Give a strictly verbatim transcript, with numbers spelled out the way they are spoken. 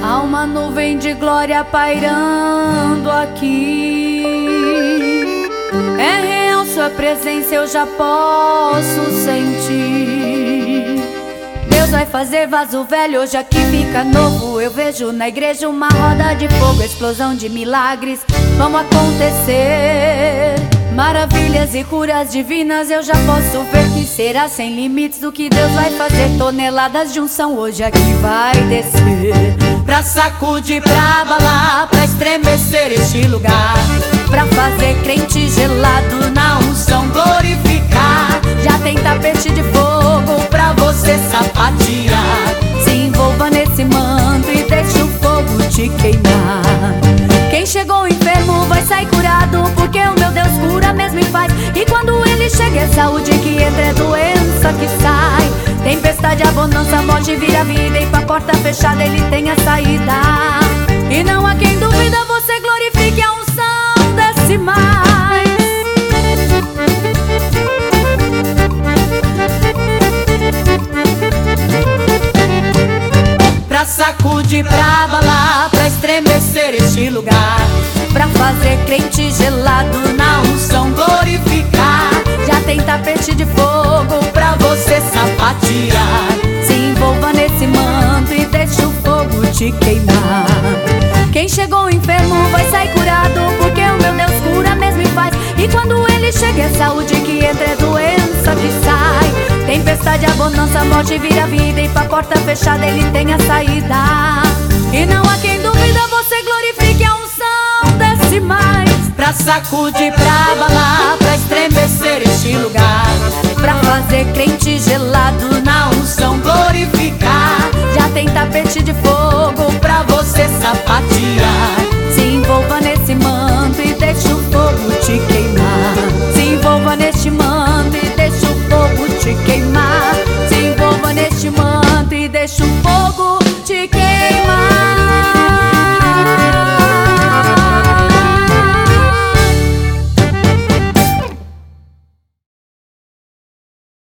Há uma nuvem de glória pairando aqui. É real sua presença, eu já posso sentir. Deus vai fazer vaso velho, hoje aqui fica novo. Eu vejo na igreja uma roda de fogo, explosão de milagres vão acontecer. Maravilhas e curas divinas, eu já posso ver que será sem limites do que Deus vai fazer. Toneladas de unção hoje aqui vai descer, pra sacudir, pra abalar, pra estremecer este lugar, pra fazer crente gelado na unção glorificar. Já tem tapete de fogo pra você sapatear. Se envolva nesse manto e deixe o fogo te queimar. Quem chegou enfermo vai sair curado, porque o meu Deus cura mesmo e faz. E quando ele chega é saúde que entra, é doença que sai. Tempestade, abundância, morte vira vida, e pra porta fechada ele tem a saída. E não há quem duvida, você glorifique a unção, desce mais. Pra sacudir, pra abalar, pra estremecer este lugar, pra fazer crente gelado na unção glorificar. Já tem tapete de fogo pra você sapatear. Se envolva nesse manto e deixe o fogo te queimar. Quem chegou enfermo vai sair curado, porque o meu Deus cura mesmo e faz. E quando ele chega é saúde que entra, é doença que sai. Tempestade, abundância, morte vira vida, e pra porta fechada ele tem a saída. E não há quem duvida, você glorifique a unção, desce mais. Pra sacudir, pra abalar,